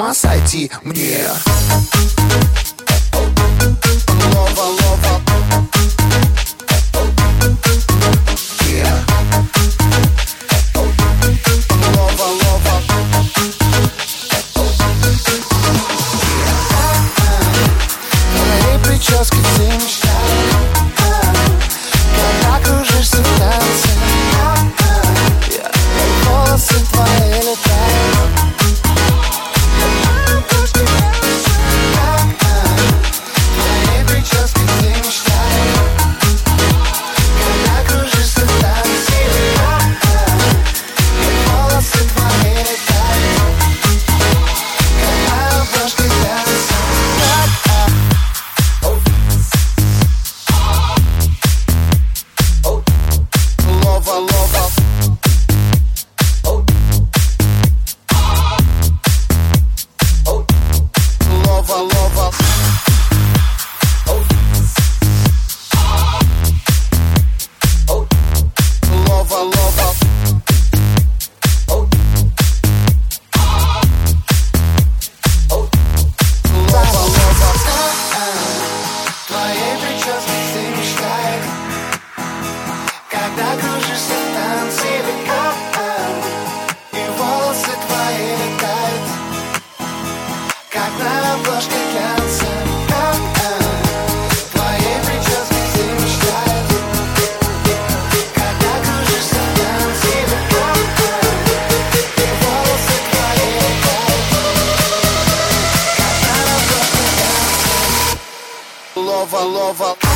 ума сойти мне. Лова, лова. Yeah. Лова, лова. Моей прическе ты мечтаешь, когда кружишься в танце. Волосы твои летают. Моей прическе ты мечтаешь, когда кружишься в танце. Волосы твои летают, когда обложки глянца. Лова, лова. Лова, лова. Лова, лова. Лова, лова. Твоей прическе ты мечтаешь, когда кружишься в танце. И волосы твои летают, как на обложке глянца. Твоей прическе ты мечтаешь, когда кружишься в танце. И волосы твои летают, как на обложке глянца. Лова, лова.